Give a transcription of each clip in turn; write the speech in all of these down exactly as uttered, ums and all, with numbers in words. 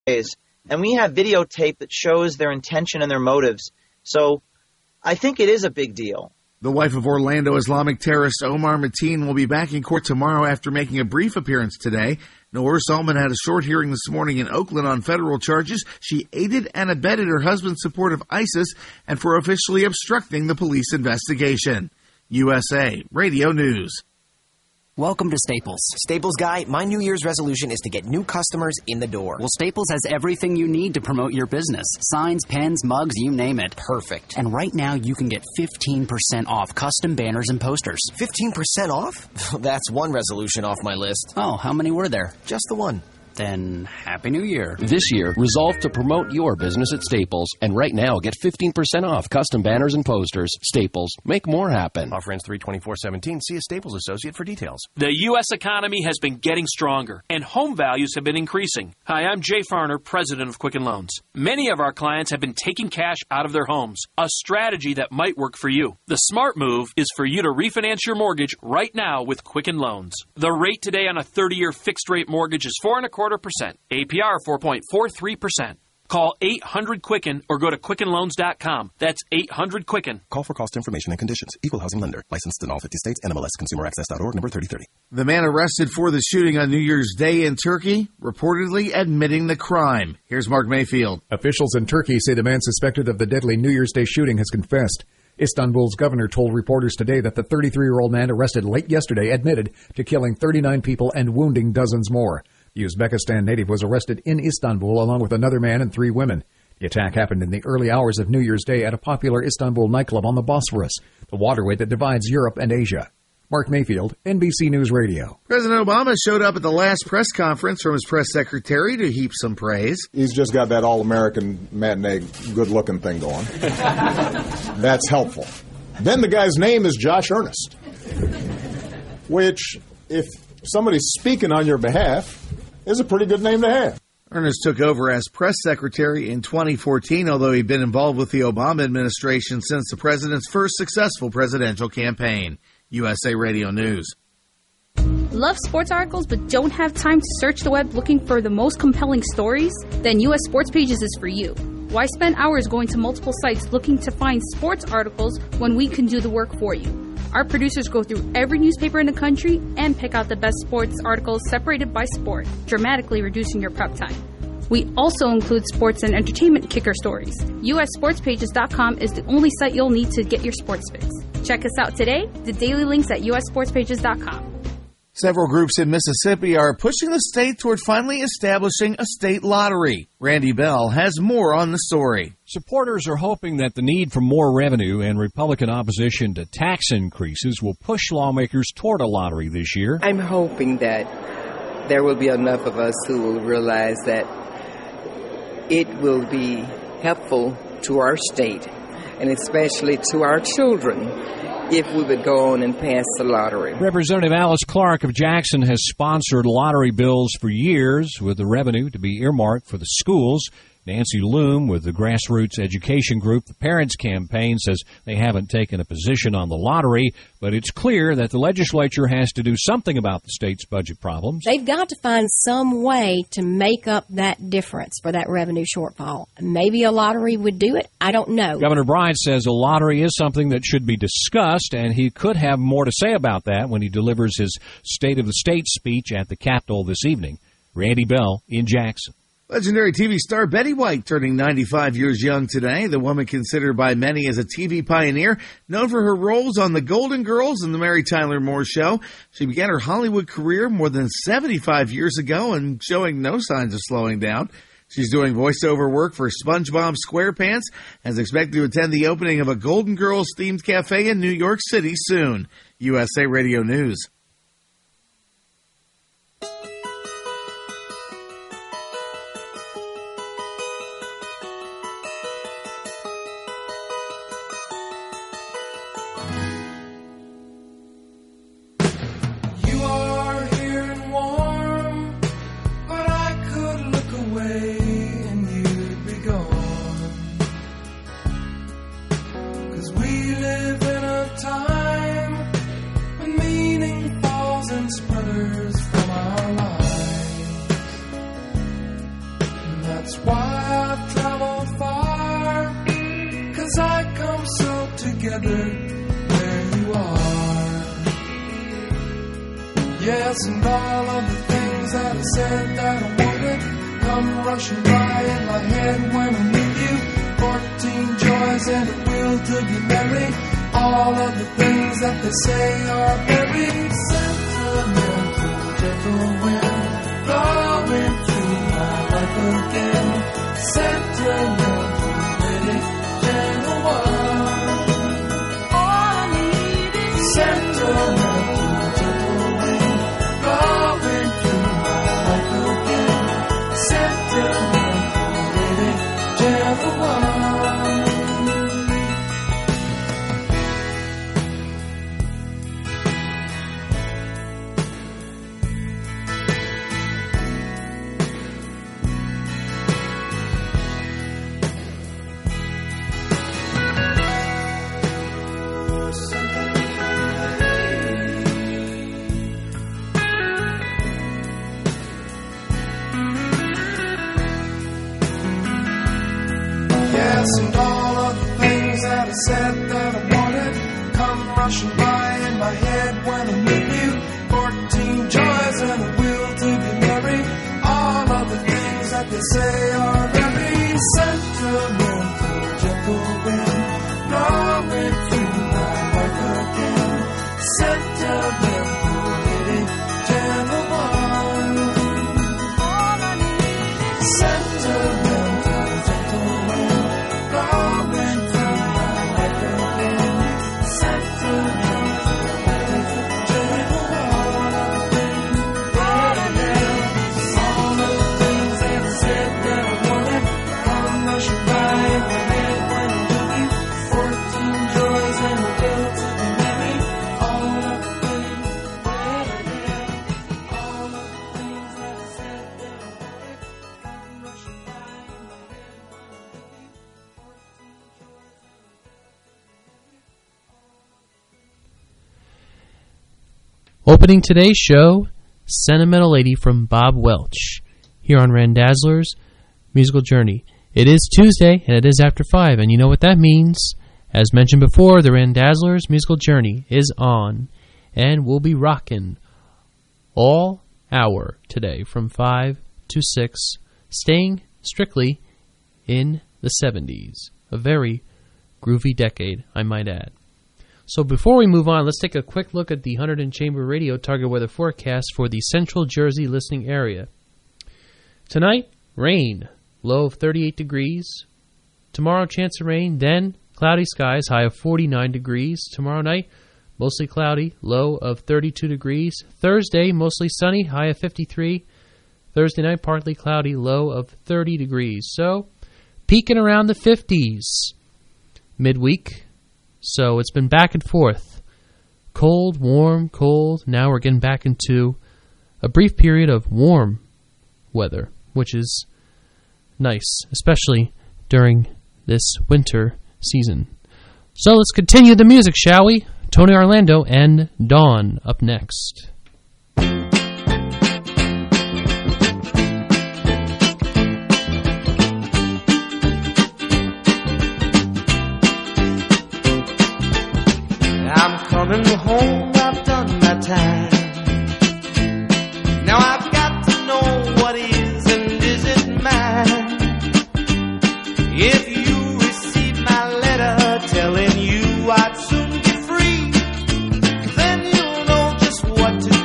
days. And we have videotape that shows their intention and their motives. So I think it is a big deal. The wife of Orlando Islamic terrorist Omar Mateen will be back in court tomorrow after making a brief appearance today. Noor Salman had a short hearing this morning in Oakland on federal charges. She aided and abetted her husband's support of ISIS and for officially obstructing the police investigation. U S A Radio News. Welcome to Staples. Staples guy, my New Year's resolution is to get new customers in the door. Well, Staples has everything you need to promote your business. Signs, pens, mugs, you name it. Perfect. And right now you can get fifteen percent off custom banners and posters. fifteen percent off? That's one resolution off my list. Oh, how many were there? Just the one. Then Happy New Year. This year, resolve to promote your business at Staples. And right now, get fifteen percent off custom banners and posters. Staples. Make more happen. Offer ends three twenty-four seventeen. See a Staples associate for details. The U S economy has been getting stronger, and home values have been increasing. Hi, I'm Jay Farner, president of Quicken Loans. Many of our clients have been taking cash out of their homes, a strategy that might work for you. The smart move is for you to refinance your mortgage right now with Quicken Loans. The rate today on a thirty-year fixed-rate mortgage is four and a quarter percent. A P R four point four three percent. Call eight hundred Quicken or go to quicken loans dot com. That's eight hundred Quicken. Call for cost information and conditions. Equal housing lender. Licensed in all fifty states. N M L S Consumer Access dot org. Number thirty thirty. The man arrested for the shooting on New Year's Day in Turkey reportedly admitting the crime. Here's Mark Mayfield. Officials in Turkey say the man suspected of the deadly New Year's Day shooting has confessed. Istanbul's governor told reporters today that the thirty-three-year-old man arrested late yesterday admitted to killing thirty-nine people and wounding dozens more. The Uzbekistan native was arrested in Istanbul along with another man and three women. The attack happened in the early hours of New Year's Day at a popular Istanbul nightclub on the Bosphorus, the waterway that divides Europe and Asia. Mark Mayfield, N B C News Radio. President Obama showed up at the last press conference from his press secretary to heap some praise. He's just got that all-American matinee good-looking thing going. That's helpful. Then the guy's name is Josh Earnest, which, if somebody's speaking on your behalf, is a pretty good name to have. Earnest took over as press secretary in twenty fourteen, although he'd been involved with the Obama administration since the president's first successful presidential campaign. U S A Radio News. Love sports articles but don't have time to search the web looking for the most compelling stories? Then U S Sports Pages is for you. Why spend hours going to multiple sites looking to find sports articles when we can do the work for you? Our producers go through every newspaper in the country and pick out the best sports articles separated by sport, dramatically reducing your prep time. We also include sports and entertainment kicker stories. U S sports pages dot com is the only site you'll need to get your sports fix. Check us out today. The daily links at U S sports pages dot com. Several groups in Mississippi are pushing the state toward finally establishing a state lottery. Randy Bell has more on the story. Supporters are hoping that the need for more revenue and Republican opposition to tax increases will push lawmakers toward a lottery this year. I'm hoping that there will be enough of us who will realize that it will be helpful to our state and especially to our children if we would go on and pass the lottery. Representative Alice Clark of Jackson has sponsored lottery bills for years with the revenue to be earmarked for the schools. Nancy Loom with the grassroots education group The Parents Campaign says they haven't taken a position on the lottery, but it's clear that the legislature has to do something about the state's budget problems. They've got to find some way to make up that difference for that revenue shortfall. Maybe a lottery would do it. I don't know. Governor Bryant says a lottery is something that should be discussed, and he could have more to say about that when he delivers his State of the State speech at the Capitol this evening. Randy Bell in Jackson. Legendary T V star Betty White turning ninety-five years young today. The woman considered by many as a T V pioneer, known for her roles on The Golden Girls and The Mary Tyler Moore Show. She began her Hollywood career more than seventy-five years ago and showing no signs of slowing down. She's doing voiceover work for SpongeBob SquarePants and is expected to attend the opening of a Golden Girls themed cafe in New York City soon. U S A Radio News. We live in a time when meaning That's why I've traveled far, 'cause I come so together where you are. Yes, and all of the things that I said that I wanted come rushing by in my head when I'm with you. Fourteen joys and a will to be merry. All of the things that they say are very sentimental. Gentle wind blowing through my life again. Sentimental, pretty gentle one. All I need is sentimental, gentle wind blowing through my life again. Sentimental, pretty gentle one. And all of the things that I said that I wanted come rushing by in my head when I'm with you. Fourteen joys and a will to be merry. All of the things that they say are very sentimental. Gentle wind blowing through my life again. Sentimental, lady, gentle one. All I need is sentimental, gentle wind. Opening today's show, Sentimental Lady from Bob Welch, here on Randazzler's Musical Journey. It is Tuesday, and it is after five, and you know what that means. As mentioned before, the Randazzler's Musical Journey is on, and we'll be rocking all hour today from five to six, staying strictly in the seventies. A very groovy decade, I might add. So before we move on, let's take a quick look at the Hunterdon Chamber Radio Target Weather Forecast for the Central Jersey listening area. Tonight, rain, low of thirty-eight degrees. Tomorrow, chance of rain, then cloudy skies, high of forty-nine degrees. Tomorrow night, mostly cloudy, low of thirty-two degrees. Thursday, mostly sunny, high of fifty-three. Thursday night, partly cloudy, low of thirty degrees. So, peaking around the fifties midweek. So it's been back and forth. Cold, warm, cold. Now we're getting back into a brief period of warm weather, which is nice, especially during this winter season. So let's continue the music, shall we? Tony Orlando and Dawn up next. Coming home, I've done my time. Now I've got to know what is and isn't mine. If you receive my letter telling you I'd soon get free, then you'll know just what to do.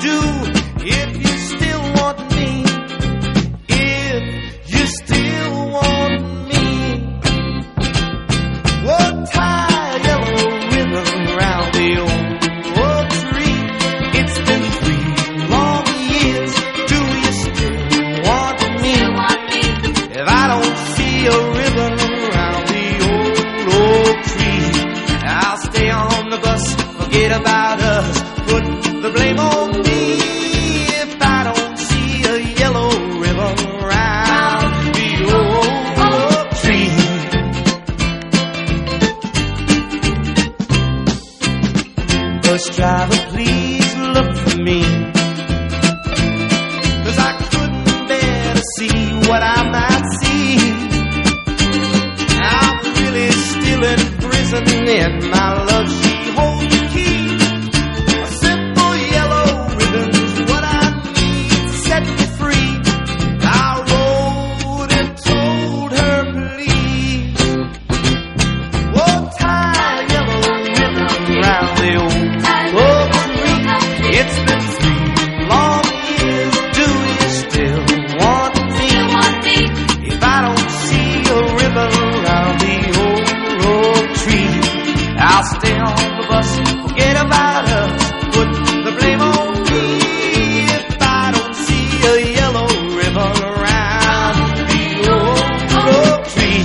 listening in. My love, she holds the key. A simple yellow ribbon is what I need to set me free. I wrote and told her, please, oh, tie a yellow ribbon round the old oak tree. It's been three long years. Do you still want me? If I don't see a ribbon around the old oak tree, I'll stay on the bus, forget about us, put the blame on me. If I don't see a yellow ribbon around the old oak tree.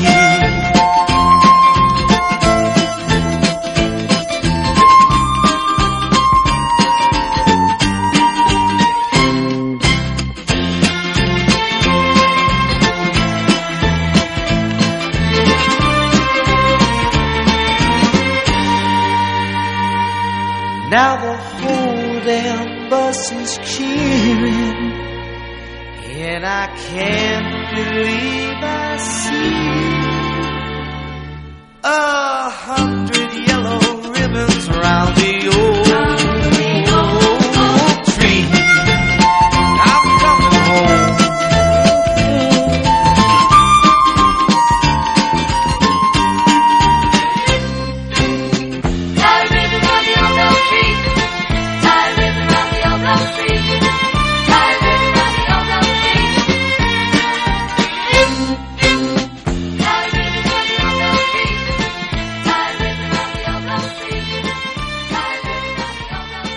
Now the whole damn bus is cheering, and I can't believe I see a hundred yellow ribbons around the old, old tree. I'm coming home. Tie a ribbon on the old oak tree. Tie a ribbon on the old oak tree. Tie a ribbon on the old oak tree. Tie a ribbon on the old oak tree. Tie a ribbon on the old oak tree. Tie a ribbon on the old oak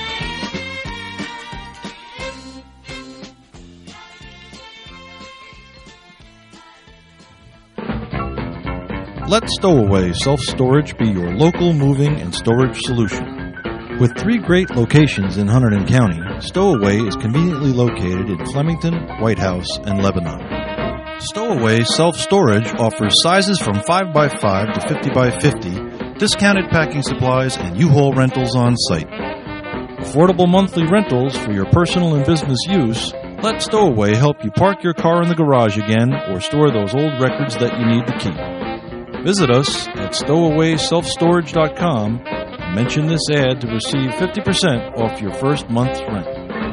Let Stowaway Self-Storage be your local moving and storage solution. With three great locations in Hunterdon County, Stowaway is conveniently located in Flemington, White House, and Lebanon. Stowaway Self-Storage offers sizes from five by five to fifty by fifty, discounted packing supplies, and U-Haul rentals on site. Affordable monthly rentals for your personal and business use. Let Stowaway help you park your car in the garage again or store those old records that you need to keep. Visit us at stowaway self storage dot com and mention this ad to receive fifty percent off your first month's rent.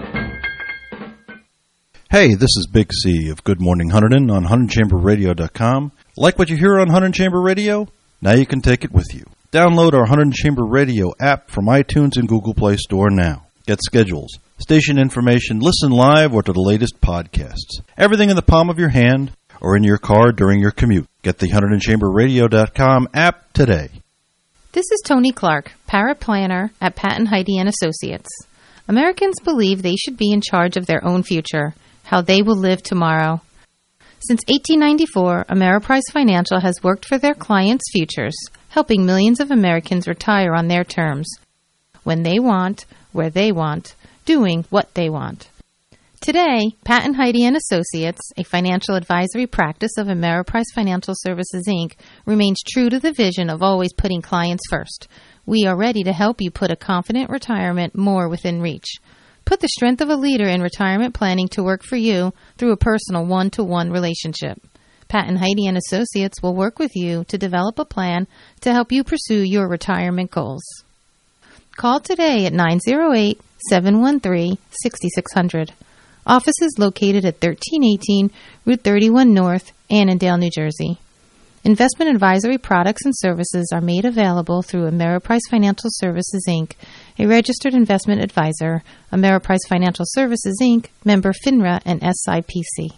Hey, this is Big C of Good Morning Hunterdon on Hunterdon Chamber Radio dot com. Like what you hear on Hunterdon Chamber Radio? Now you can take it with you. Download our Hunterdon Chamber Radio app from iTunes and Google Play Store now. Get schedules, station information, listen live, or to the latest podcasts. Everything in the palm of your hand or in your car during your commute. Get the Hunterdon Chamber Radio dot com app today. This is Tony Clark, paraplanner at Patton Heidi and Associates. Americans believe they should be in charge of their own future, how they will live tomorrow. Since eighteen ninety-four, Ameriprise Financial has worked for their clients' futures, helping millions of Americans retire on their terms, when they want, where they want, doing what they want. Today, Patton Heidi and Associates, a financial advisory practice of Ameriprise Financial Services, Incorporated, remains true to the vision of always putting clients first. We are ready to help you put a confident retirement more within reach. Put the strength of a leader in retirement planning to work for you through a personal one-to-one relationship. Patton Heidi and Associates will work with you to develop a plan to help you pursue your retirement goals. Call today at nine oh eight, seven one three, six six zero zero. Office is located at thirteen eighteen Route thirty-one North, Annandale, New Jersey. Investment advisory products and services are made available through Ameriprise Financial Services, Incorporated, a registered investment advisor, Ameriprise Financial Services, Incorporated, member FINRA and S I P C.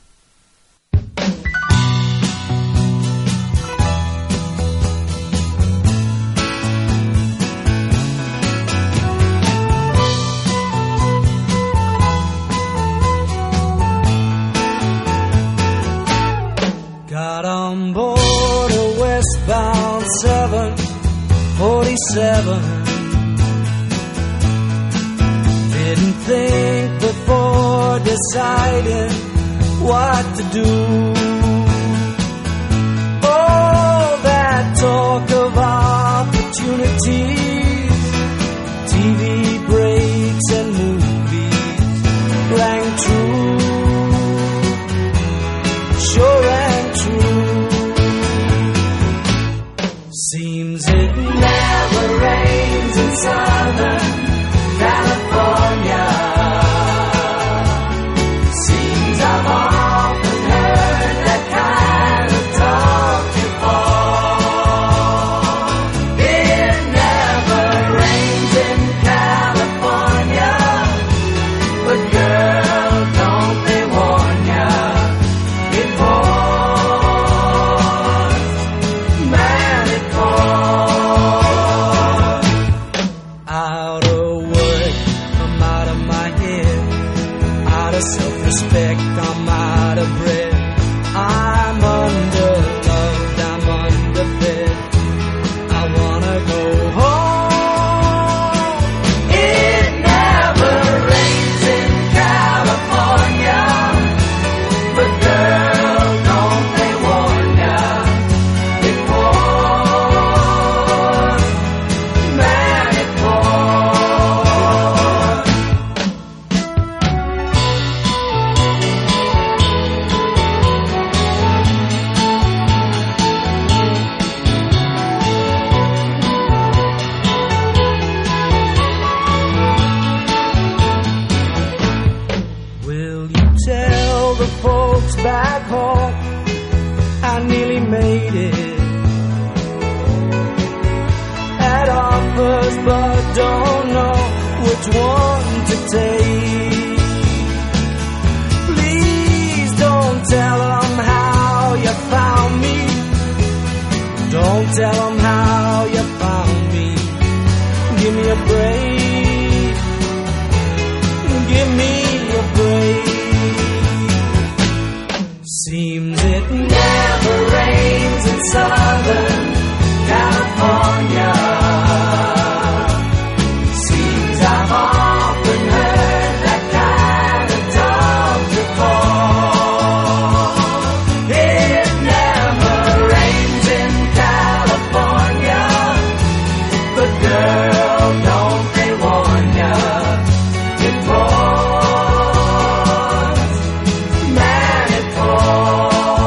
Got on board a westbound seven forty-seven. Didn't think before deciding what to do. All that talk of opportunities, T V breaks and movies rang true. Sure and true. Seems it never I nearly made it. At offers, but don't know which one to take. Please don't tell them how you found me. Don't tell them how you found me. Give me a break. Give me a break. Seems it never rains in Southern California. Seems I've often heard that kind of talk before. It never rains in California. But girl, don't they warn ya? It pours, man, it pours.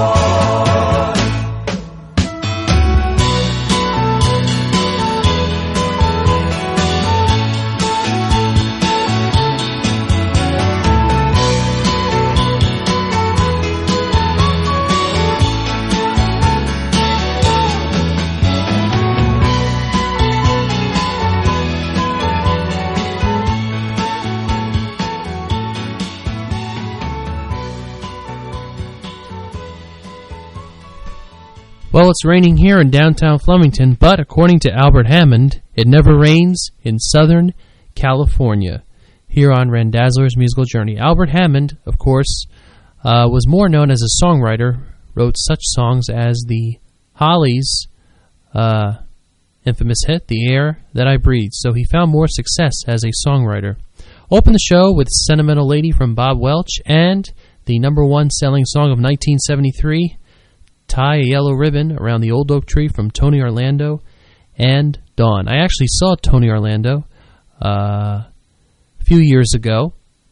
Well, it's raining here in downtown Flemington, but according to Albert Hammond, it never rains in Southern California. Here on Randazzler's Musical Journey. Albert Hammond, of course, uh, was more known as a songwriter, wrote such songs as the Hollies' uh, infamous hit, The Air That I Breathe, so he found more success as a songwriter. Opened the show with Sentimental Lady from Bob Welch and the number one selling song of nineteen seventy-three, Tie a Yellow Ribbon Around the Old Oak Tree from Tony Orlando and Dawn. I actually saw Tony Orlando uh, a few years ago,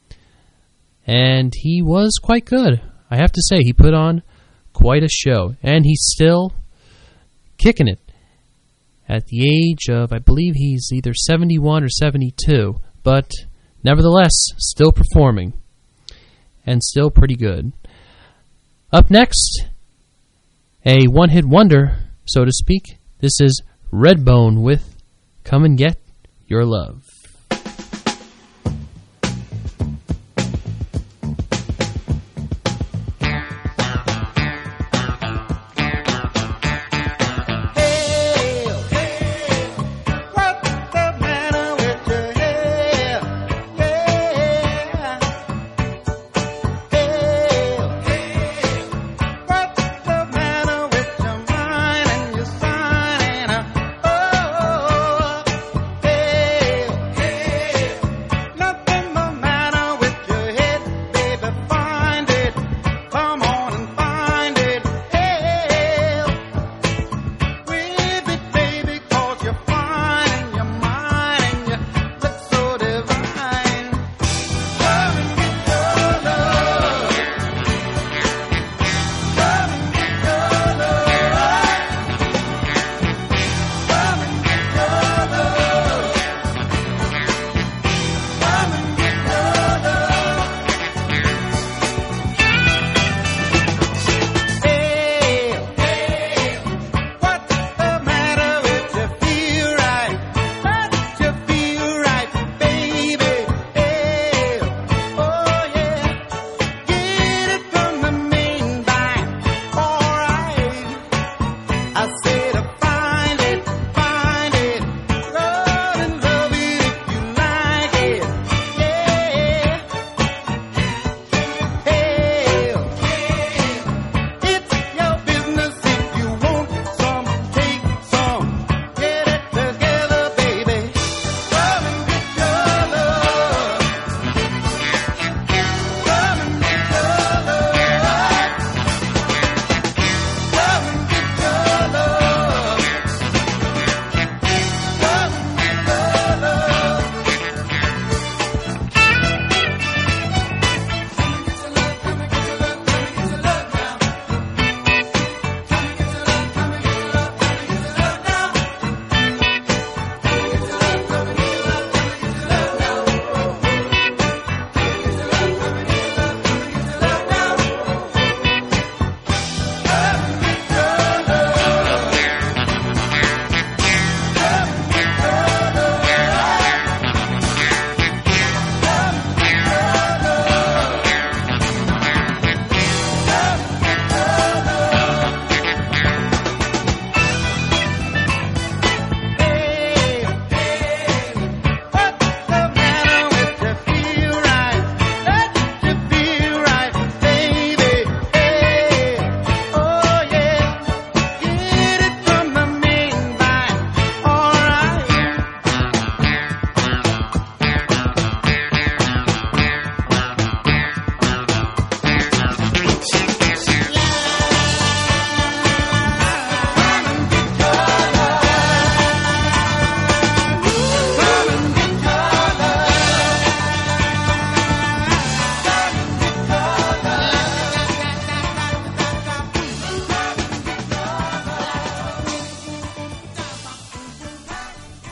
and he was quite good. I have to say, he put on quite a show, and he's still kicking it at the age of, I believe he's either seventy-one or seventy-two, but nevertheless, still performing, and still pretty good. Up next, a one-hit wonder, so to speak. This is Redbone with Come and Get Your Love. Hey,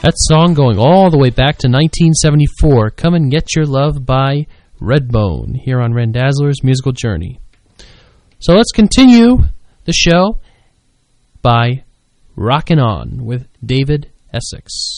That song going all the way back to nineteen seventy-four. Come and Get Your Love by Redbone here on Randazzler's Musical Journey. So let's continue the show by Rockin' On with David Essex.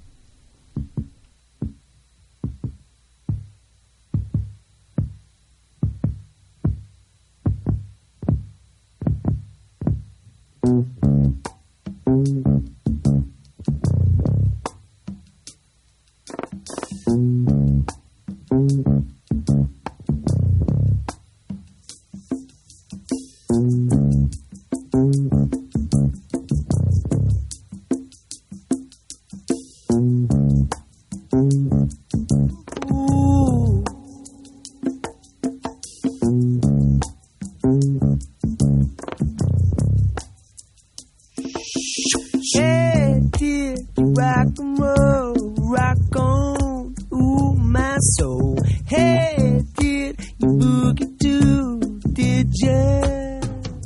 Hey, dear, rock and roll, rock on, ooh, my soul. Hey, did you boogie too, did ya?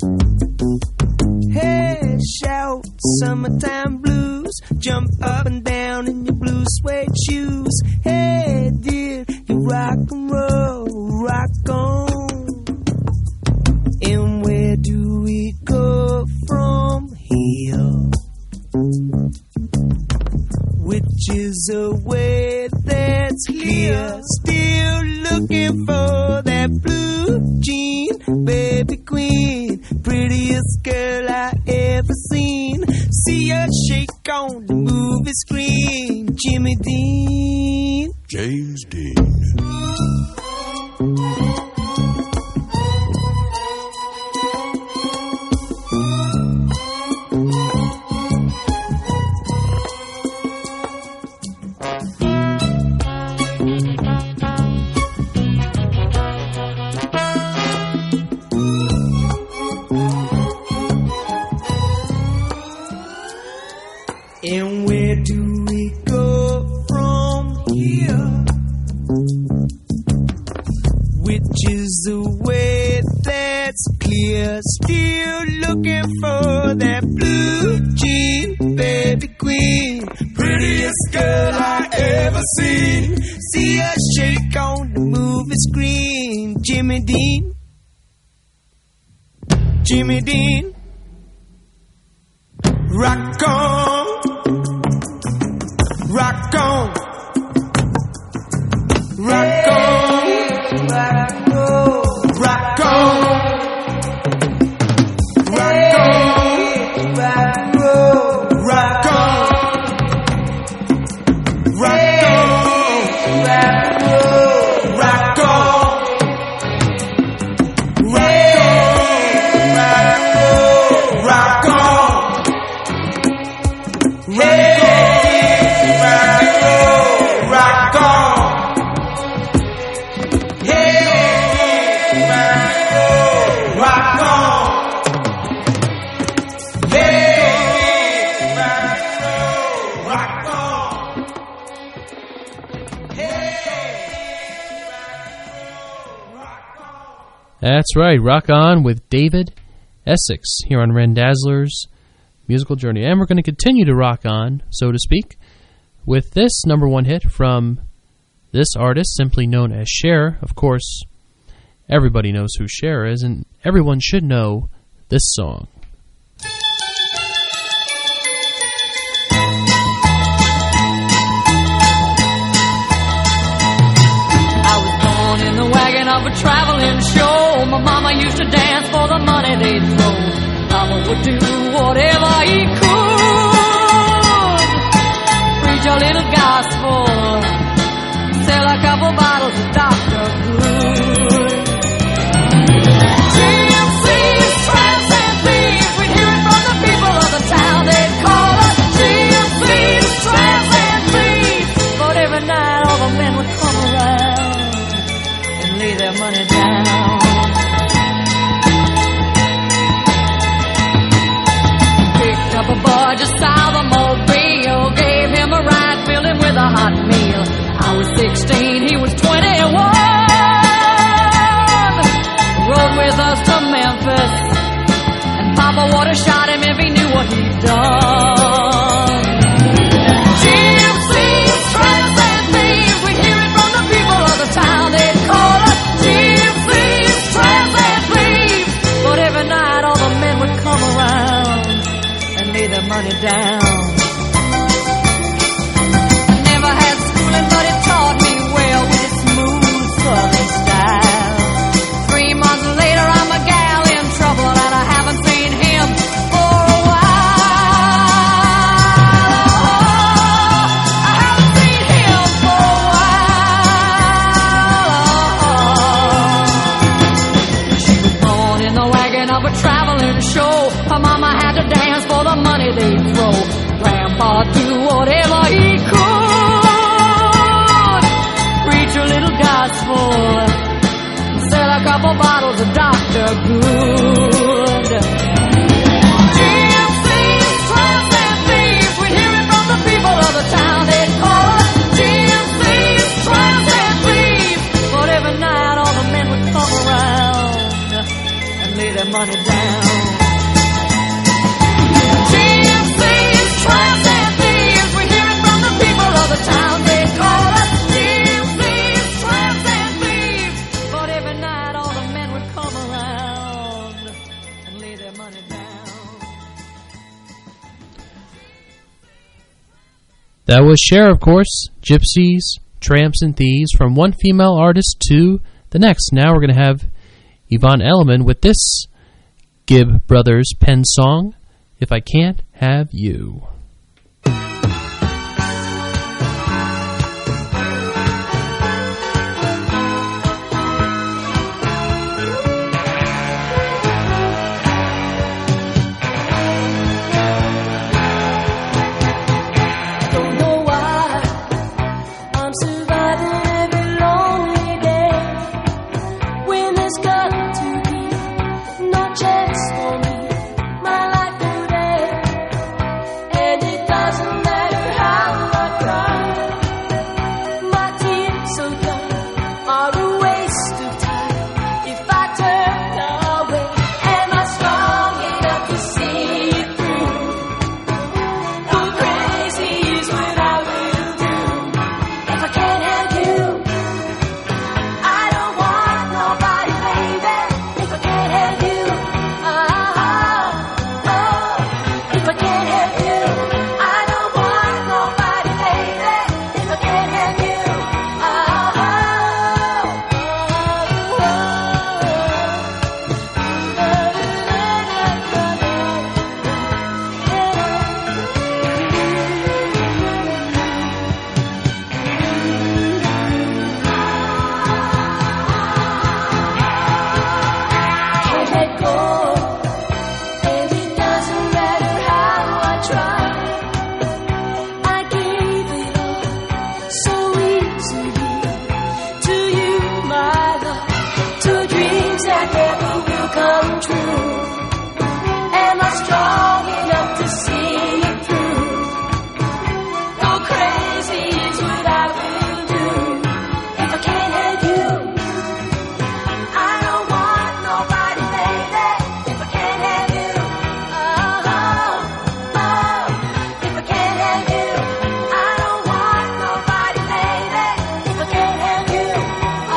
Hey, shout, summertime blues, jump up and down in your blue suede shoes. Hey, did you rock and roll, rock on? And where do we go from here? Which is a way that's clear. Still looking for that blue jean, baby queen, prettiest girl I ever seen. See her shake on the movie screen. Jimmy Dean, James Dean. and where do we go from here? Which is the way that's clear. Still looking for that blue jean, baby queen, prettiest girl I ever seen. See her shake on the movie screen. Jimmy Dean, Jimmy Dean, rock on, rock on, rock on, rock on, rock on, rock on, rock on, rock on, rock on, rock on. That's right, Rock On with David Essex here on Randazzler's Musical Journey. And we're going to continue to rock on, so to speak, with this number one hit from this artist, simply known as Cher. Of course, everybody knows who Cher is, and everyone should know this song. In the wagon of a traveling show, my mama used to dance for the money they'd throw. Mama would do whatever he could, preach a little gospel, sell a couple bottles of Doctor Good. G M Cs, tramps and thieves, we'd hear it from the people of the town. They'd call us G M Cs, tramps and thieves. But every night all the men would come around, lay their money down. Picked up a boy just south of Mobile, gave him a ride, filled him with a hot meal. I was sixteen, he was twenty-one. Rode with us to Memphis, and Papa would have shot him if he knew what he'd done. Gee, money down. I never had schooling, but it taught me well with its smooth southern style. Three months later, I'm a gal in trouble, and I haven't seen him for a while. I haven't seen him for a while. She was born in the wagon of a traveling show. Her mama had to dance for the money they'd throw. Grandpa do whatever he could. Preach a little gospel. Sell a couple bottles of Doctor Good. G M Cs, tramps and thieves. We hear it from the people of the town. They call us G M Cs, tramps and thieves. But every night all the men would come around and lay their money down. G M Cs, tramps and thieves. We hear it from the people of the town. They call us G M Cs, tramps and thieves. But every night all the men would come around and lay their money down. That was Cher, of course. Gypsies, Tramps, and Thieves. From one female artist to the next. Now we're going to have Yvonne Elliman with this Gibb Brothers pen song, If I Can't Have You. Don't know why I'm surviving every lonely day when there's got to be no chance for me, my life today. And it doesn't matter how I cry, my tears so young are a waste of time. If I turn away, am I strong enough to see it through? Go crazy is what I will do if I can't have you. I don't want nobody, baby, if I can't have you. Ah, oh, if I can't have you. I don't want nobody, baby, if I can't have you. Ah, can't let go, and it doesn't matter how I try. I gave it all so easily to you, my love, to dreams that never will come true. Am I strong enough to see it through? Go crazy is what I will do if I can't have you. I don't want nobody, baby, if I can't have you. Oh, oh, if I can't have you. I don't want nobody, baby, if I can't have you. Oh,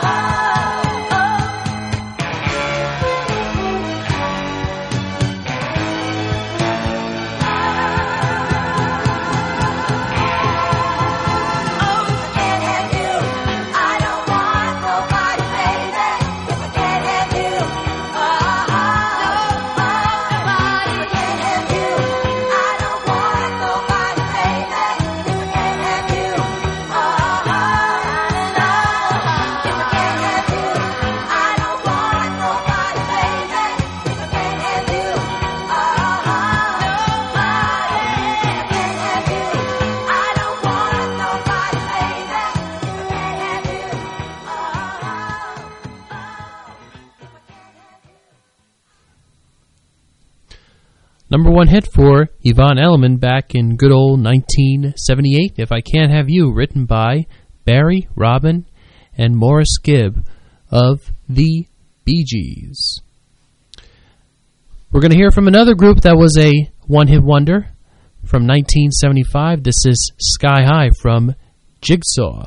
Number one hit for Yvonne Elliman back in good old nineteen seventy-eight, If I Can't Have You, written by Barry, Robin, and Morris Gibb of the Bee Gees. We're going to hear from another group that was a one-hit wonder from nineteen seventy-five. This is Sky High from Jigsaw.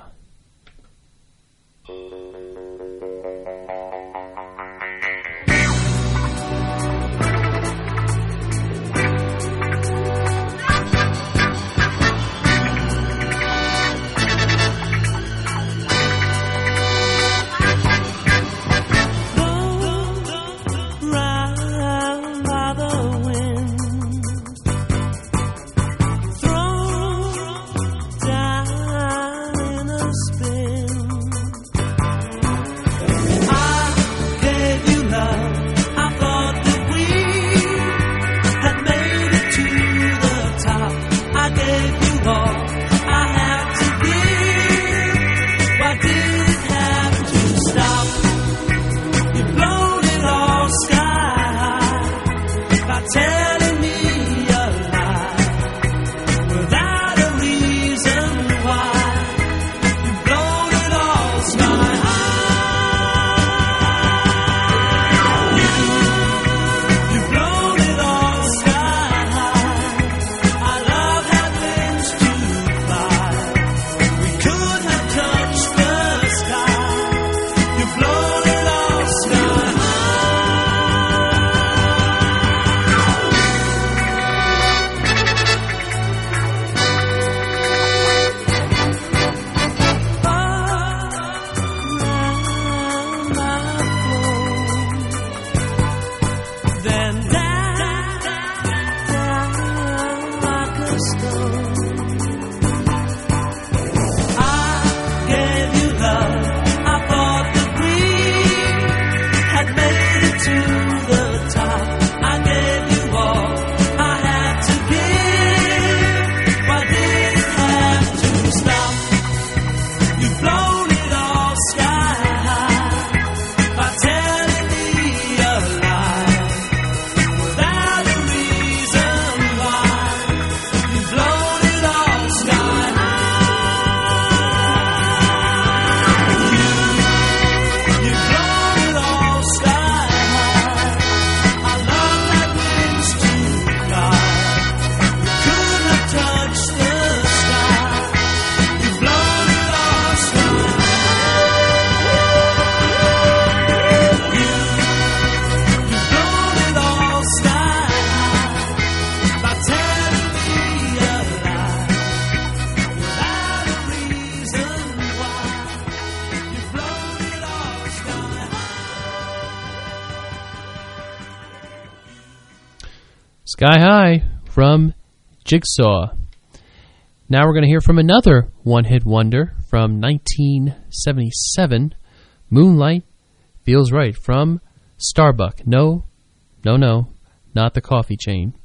Sky High from Jigsaw. Now we're going to hear from another one-hit wonder from nineteen seventy-seven, Moonlight Feels Right from Starbuck. No, no, no, not the coffee chain.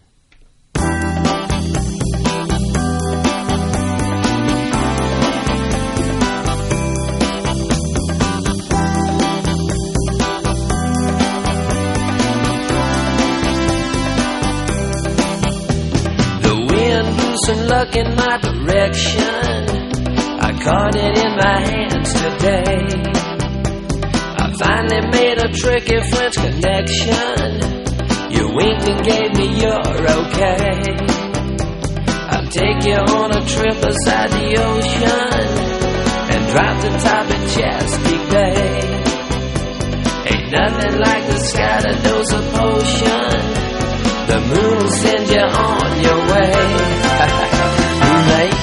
Some luck in my direction. I caught it in my hands today. I finally made a tricky French connection. You winked and gave me your okay. I'll take you on a trip beside the ocean and drop the top of Chesapeake Bay. Ain't nothing like the sky to dose a potion. The moon will send you on your way. Moonlight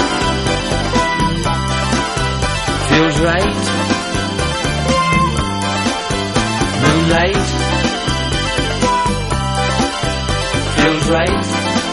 feels right. Moonlight feels right.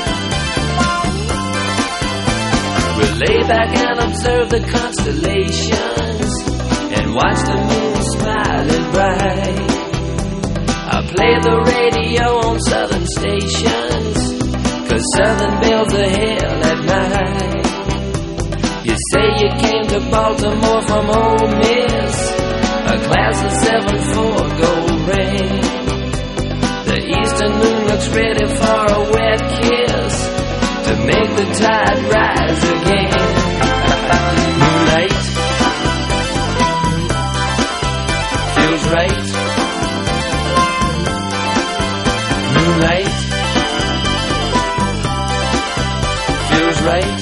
We'll lay back and observe the constellations and watch the moon smiling bright. I play the radio on southern stations, 'cause southern bells are hell at night. You say you came to Baltimore from Ole Miss, a class of seven four gold ring. The eastern moon looks ready for a wet kiss to make the tide rise again. Moonlight feels right. Moonlight feels right.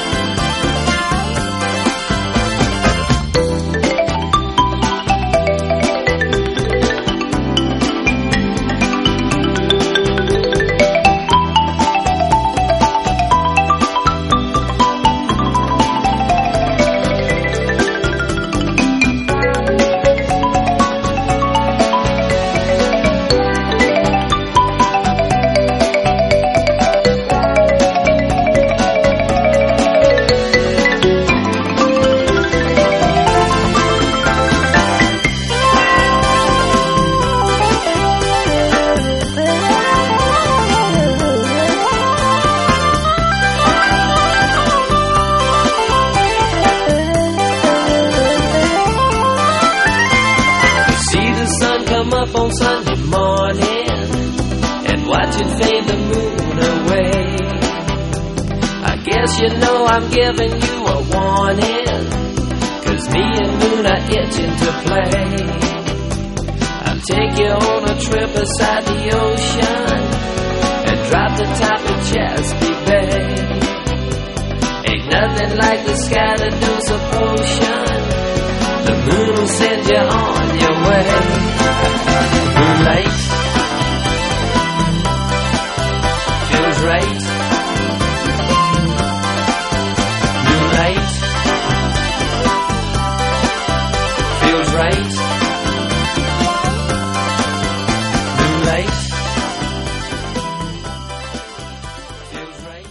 On Sunday morning and watch it fade the moon away. I guess you know I'm giving you a warning, 'cause me and moon are itching to play. I'll take you on a trip beside the ocean and drop the top of Chesapeake Bay. Ain't nothing like the sky to dose a potion. The moon will send you on your way. Moonlight feels right. Moonlight feels right. Moonlight feels right.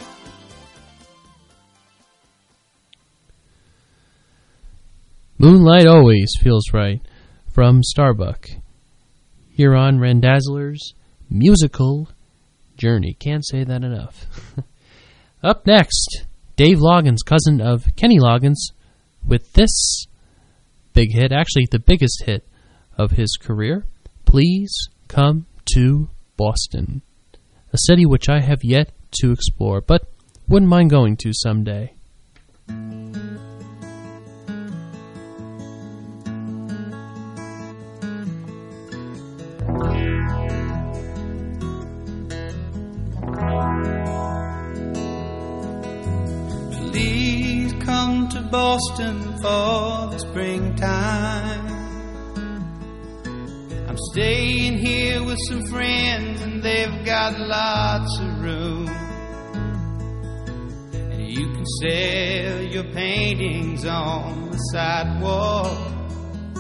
Moonlight always feels right from Starbuck. Here on Randazzler's Musical Journey. Can't say that enough. Up next, Dave Loggins, cousin of Kenny Loggins, with this big hit, actually the biggest hit of his career, Please Come to Boston, a city which I have yet to explore, but wouldn't mind going to someday. Please come to Boston for the springtime. I'm staying here with some friends and they've got lots of room. And you can sell your paintings on the sidewalk.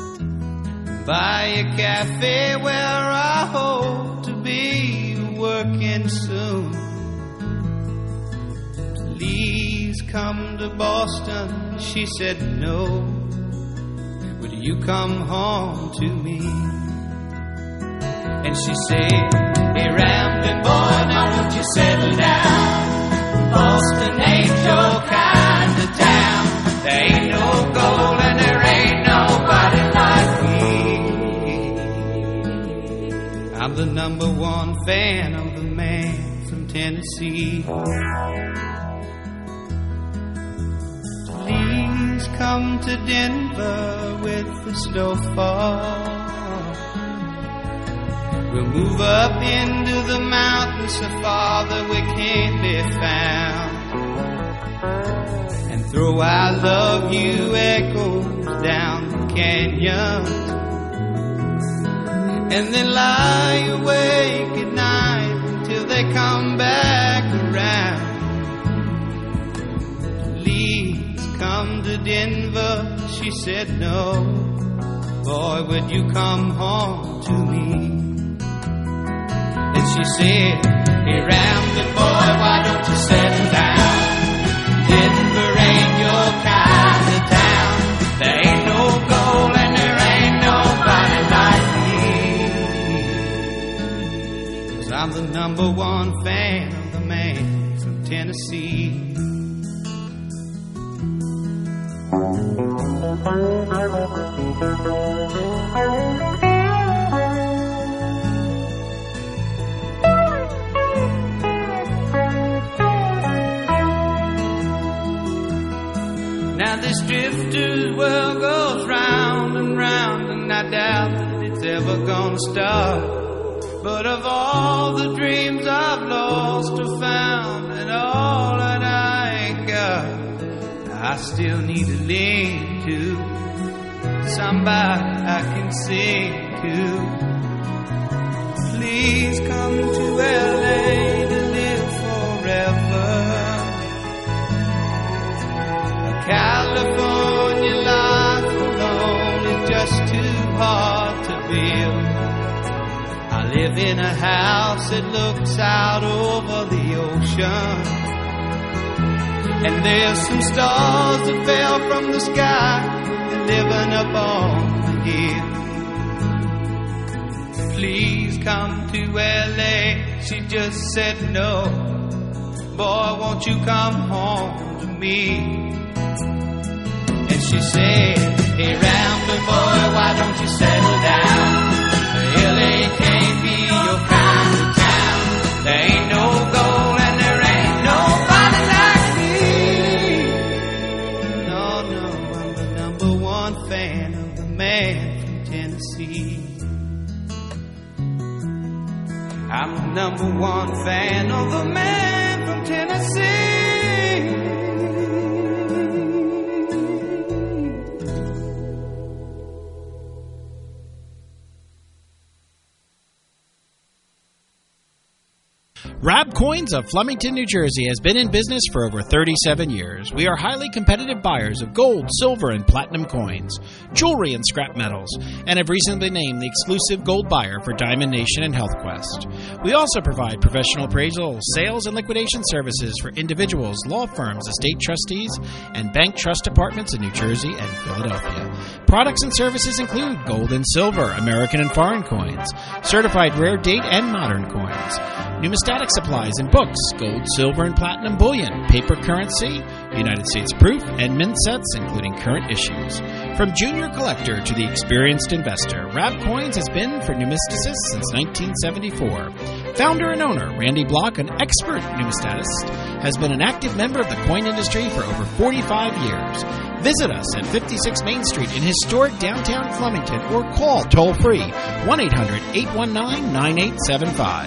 Buy a cafe where I hope to be a working working soon. Please come to Boston. She said no. Would you come home to me? And she said, hey, rambling boy, now won't you settle down? Boston ain't your kind of town. There ain't no gold and there ain't nobody like me. I'm the number one fan of the man from Tennessee. Please come to Denver with the snowfall. We'll move up into the mountains so far that we can't be found, and throw I love you echoes down the canyon, and then lie awake at night until they come back around. Please come to Denver. She said no. Boy, would you come home to me? And she said, hey, rambling boy, why don't you settle down? Denver ain't your kind of town. There ain't no gold and there ain't nobody like me. 'Cause I'm the number one fan of the man from Tennessee. Now this drifter's world goes round and round, and I doubt that it's ever gonna stop. But of all the dreams I've lost or found, and all that I ain't got, I still need to lean to somebody I can sing to. Please come to L A to live forever. California life alone is just too hard to build. I live in a house that looks out over the ocean, and there's some stars that fell from the sky living up on the hill. Please come to L A. She just said no. Boy, won't you come home to me? And she said, hey, rambling boy, why don't you settle down? L A can't be your kind of town. There ain't no gold and there ain't nobody like me. No, no, I'm the number one fan of the man from Tennessee. I'm the number one fan of the man from Tennessee. Rab Coins of Flemington, New Jersey has been in business for over thirty-seven years. We are highly competitive buyers of gold, silver, and platinum coins, jewelry, and scrap metals, and have recently been named the exclusive gold buyer for Diamond Nation and HealthQuest. We also provide professional appraisal, sales, and liquidation services for individuals, law firms, estate trustees, and bank trust departments in New Jersey and Philadelphia. Products and services include gold and silver, American and foreign coins, certified rare date and modern coins, numismatic supplies and books, gold, silver, and platinum bullion, paper currency, United States proof, and mint sets, including current issues. From junior collector to the experienced investor, Rab Coins has been for numisticists since nineteen seventy-four. Founder and owner Randy Block, an expert numismatist, has been an active member of the coin industry for over forty-five years. Visit us at fifty-six Main Street in historic downtown Flemington or call toll-free one eight hundred, eight one nine, nine eight seven five.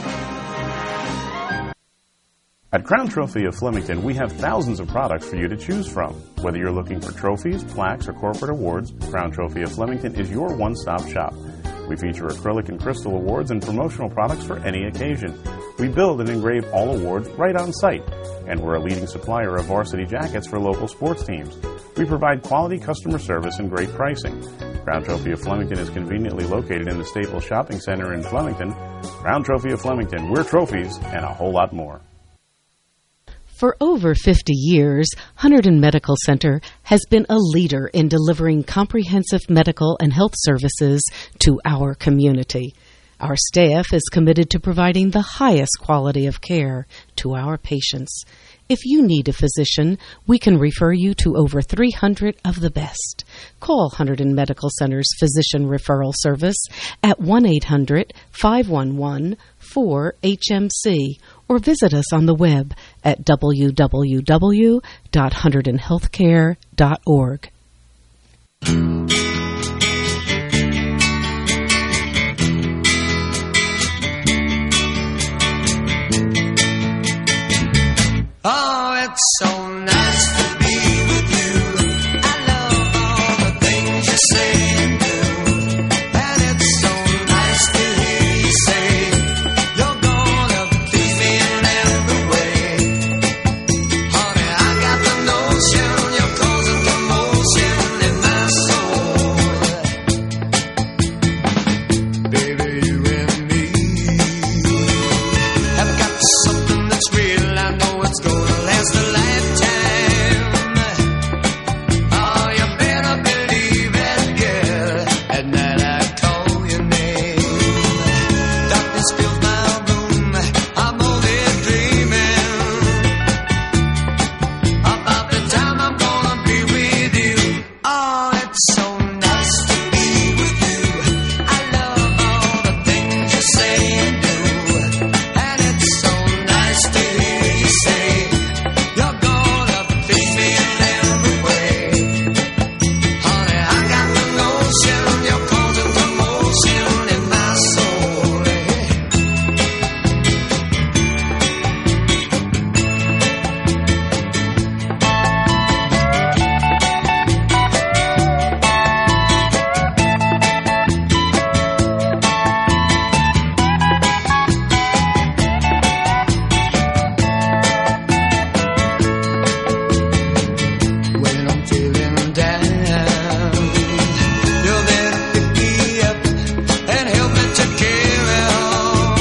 At Crown Trophy of Flemington, we have thousands of products for you to choose from. Whether you're looking for trophies, plaques, or corporate awards, Crown Trophy of Flemington is your one-stop shop. We feature acrylic and crystal awards and promotional products for any occasion. We build and engrave all awards right on site, and we're a leading supplier of varsity jackets for local sports teams. We provide quality customer service and great pricing. Crown Trophy of Flemington is conveniently located in the Staples Shopping Center in Flemington. Crown Trophy of Flemington, we're trophies and a whole lot more. For over fifty years, Hunterdon Medical Center has been a leader in delivering comprehensive medical and health services to our community. Our staff is committed to providing the highest quality of care to our patients. If you need a physician, we can refer you to over three hundred of the best. Call Hunterdon Medical Center's Physician Referral Service at one eight hundred, five one one, four H M C or visit us on the web at w w w dot hunterdon healthcare dot org. Oh, it's so nice to be with you. I love all the things you say and do. And it's so nice to hear you say you're gonna please me in every way. Honey, I got the notion you're causing commotion in my soul. Baby, you and me have got something that's real. I know it's gonna last a lifetime. Oh, you better believe it, girl. At night I call your name. Darkness fills my room. I'm only dreaming about the time I'm gonna be with you. Oh, it's so nice to be with you. I love all the things you say and do. And it's so nice to hear you say you're gonna please me in every way. Honey, I got the notion you're causing commotion in my soul. When I'm feeling down, you're there to pick me up and help me to carry on.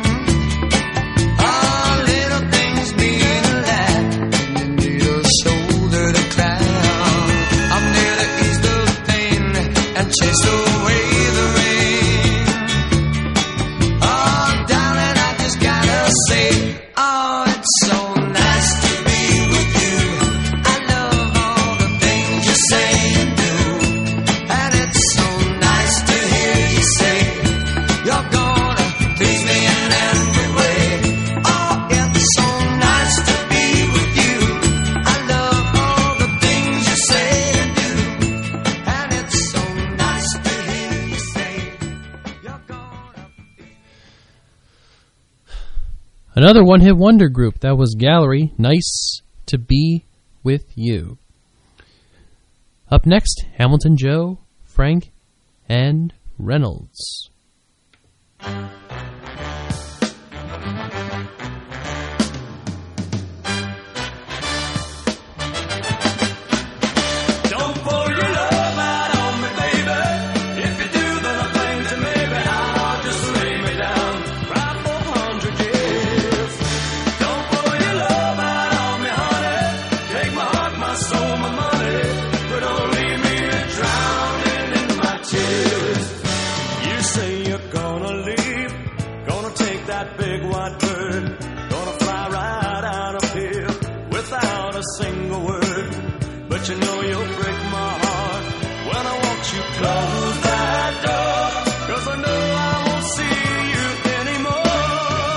All little things mean a lot when you need a shoulder to cry on. I'm there to ease the pain and chase away the rain. Oh, darling, I just gotta say, oh, it's so nice to be with you. I love all the things you say and do. And it's so nice to hear you say you're gonna please me in every way. Oh, it's so nice to be with you. I love all the things you say and do. And it's so nice to hear you say you're gonna. Another one-hit wonder group. That was Gallery. Nice to be with you. Up next, Hamilton Joe, Frank, and Reynolds. Don't pour your love out on me, baby. If you do, then I think that maybe I'll just lay me down right for a hundred years. Don't pour your love out on me, honey. Take my heart, my soul, my money, but don't leave me drowning in my tears. You say you're gonna leave, gonna take that big white bird, gonna fly right out of here without a single word. But you know you'll break my heart when I want you close that door. 'Cause I know I won't see you anymore.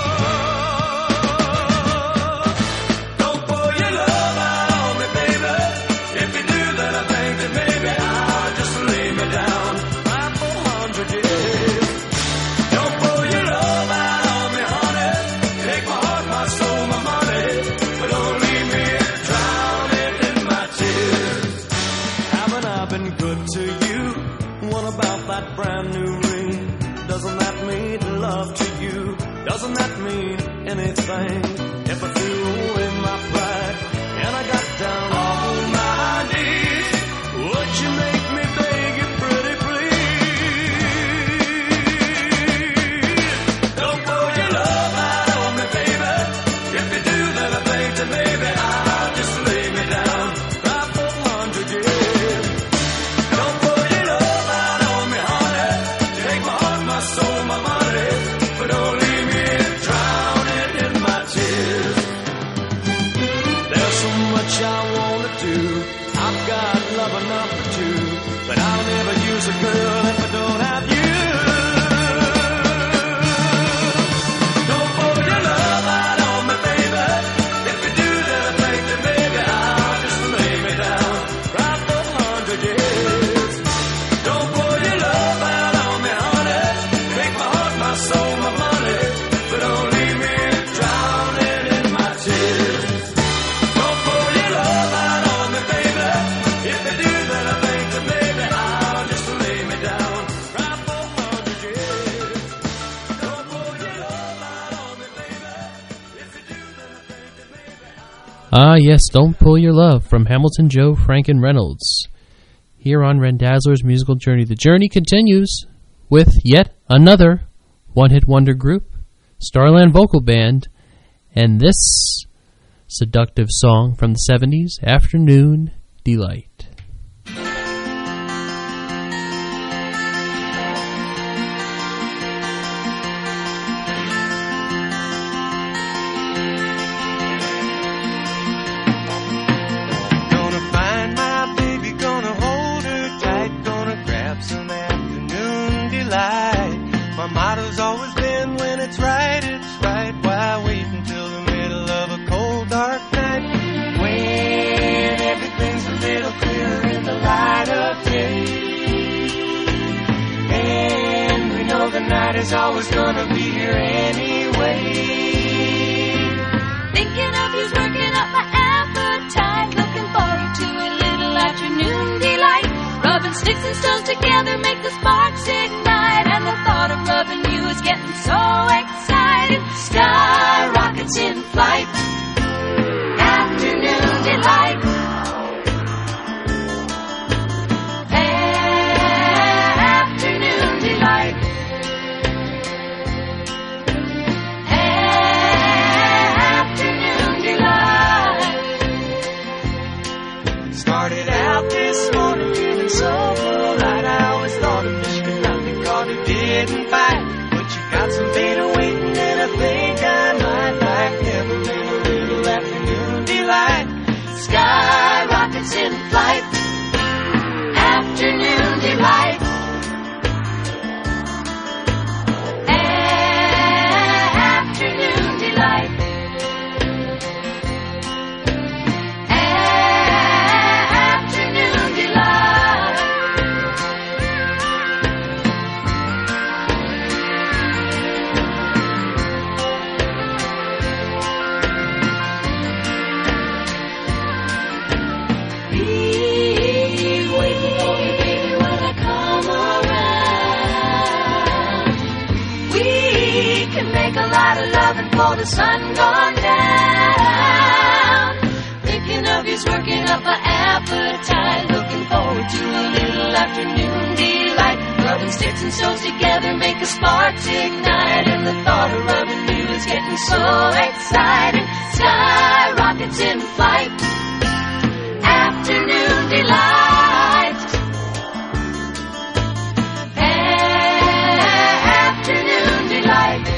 Don't pour your love out on me, baby. If you do, then I think that maybe I'll just lay me down right for a hundred years. Don't pour your love out on me, honey. Take my heart, my soul, my money, but don't leave me drowning in my tears. Haven't I been good to you? What about that brand new ring? Doesn't that mean love to you? Doesn't that mean anything? If I threw away my pride and I got down on my knees, would you make me beg you pretty please? Ah, yes, Don't Pull Your Love from Hamilton, Joe, Frank, and Reynolds. Here on Rendazzler's Musical Journey. The journey continues with yet another one-hit wonder group, Starland Vocal Band, and this seductive song from the seventies, Afternoon Delight. Is always gonna be here anyway. Thinking of you's working up my appetite. Looking forward to a little afternoon delight. Rubbing sticks and stones together make the sparks ignite. And the thought of rubbing you is getting so exciting. Sky rockets in flight. Afternoon delight. Afternoon delight. Started out this morning feeling so light. I always thought of Michigan not because it didn't bite. But you got some beta waiting and I think I might like never been a little afternoon delight. Sky rockets in flight. Afternoon delight. Afternoon delight. For the sun gone down. Thinking of you's working up an appetite. Looking forward to a little afternoon delight. Rubbing sticks and stones together make the sparks ignite. And the thought of rubbing you is getting so exciting. Sky rockets in flight. Afternoon delight. Afternoon delight.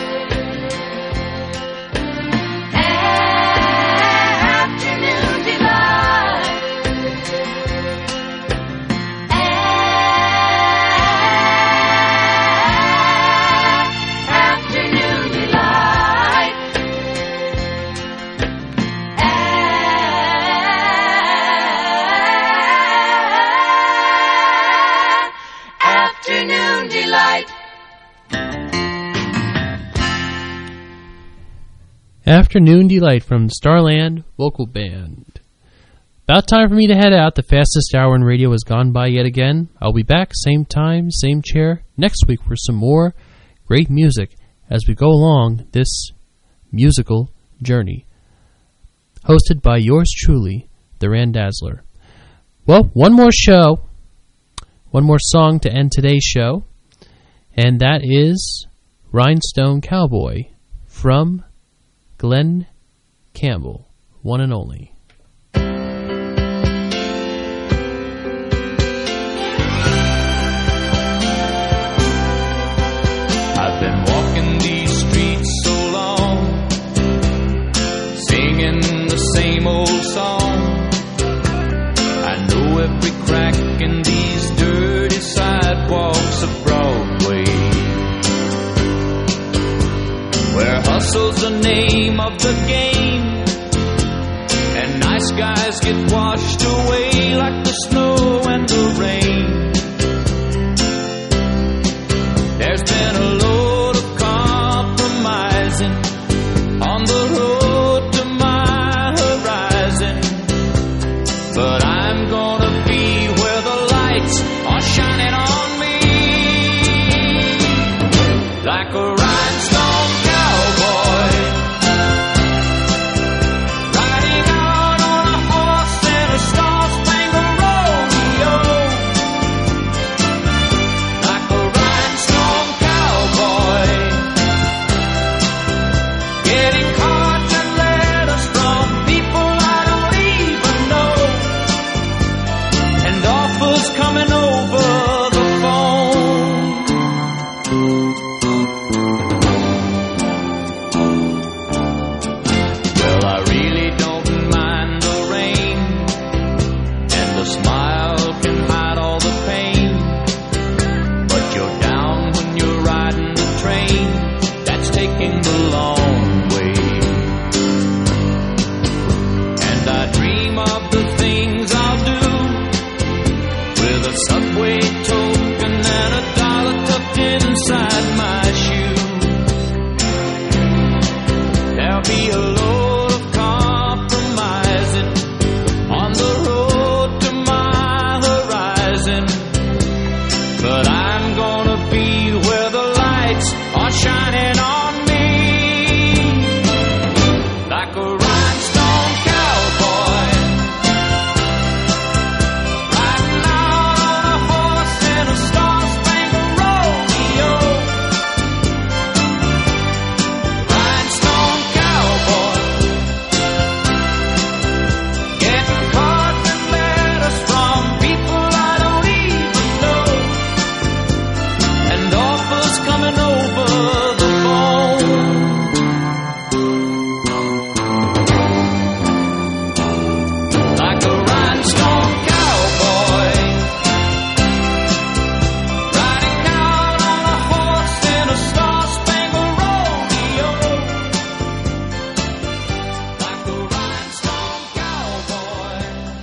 Afternoon Delight from Starland Vocal Band. About time for me to head out. The fastest hour in radio has gone by yet again. I'll be back, same time, same chair, next week for some more great music as we go along this musical journey. Hosted by yours truly, the Randazzler. Well, one more show, one more song to end today's show, and that is Rhinestone Cowboy from Glenn Campbell, one and only. I've been walking these streets so long, singing the same old song. I know every crack in these dirty sidewalks of Broadway, where hustle's the name of the game, and nice guys get washed away like the snow and the rain. There's been a load of compromising on the road to my horizon, but I'm gonna be where the lights are shining on me, like a rhinestone cowboy riding be a load of compromising on the road to my horizon. But I'm gonna be where the lights are shining on me, like a rhinestone cowboy, riding out on a horse in a star-spangled rodeo. Rhinestone cowboy, getting cards and letters from people I don't even know, and offers coming over the phone. Like a rhinestone cowboy, riding out on a horse in a star-spangled rodeo. Like a rhinestone cowboy,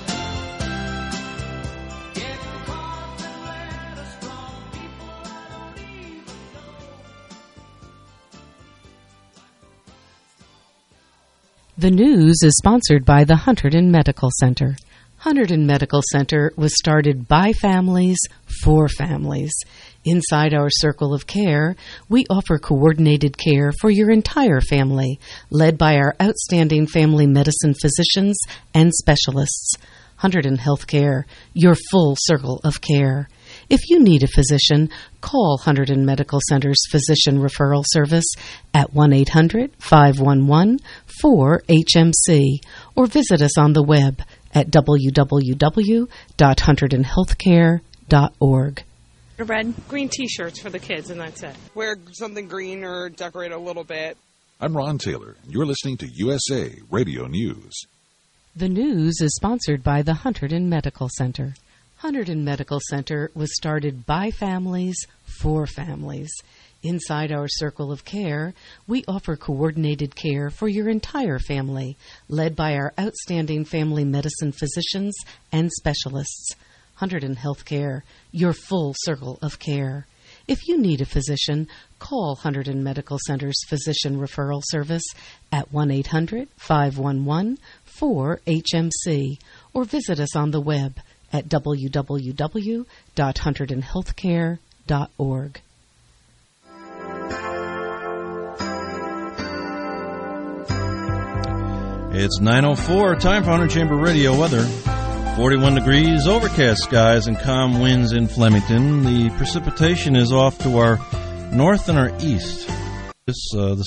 getting cards and letters from people I don't even know. The news is sponsored by the Hunterdon Medical Center. Hunterdon Medical Center was started by families for families. Inside our circle of care, we offer coordinated care for your entire family, led by our outstanding family medicine physicians and specialists. Hunterdon Healthcare, your full circle of care. If you need a physician, call Hunterdon Medical Center's Physician Referral Service at one eight hundred, five one one, four H M C or visit us on the web at w w w dot hunterdon healthcare dot org. Red, green T-shirts for the kids, and that's it. Wear something green or decorate a little bit. I'm Ron Taylor, and you're listening to U S A Radio News. The news is sponsored by the Hunterdon Medical Center. Hunterdon Medical Center was started by families for families. Inside our circle of care, we offer coordinated care for your entire family, led by our outstanding family medicine physicians and specialists. Hunterdon Healthcare, your full circle of care. If you need a physician, call Hunterdon Medical Center's Physician Referral Service at one eight hundred, five one one, four H M C or visit us on the web at w w w dot hunterdon healthcare dot org. It's nine oh four, time for Hunter Chamber Radio weather. forty-one degrees, overcast skies, and calm winds in Flemington. The precipitation is off to our north and our east. This, uh, the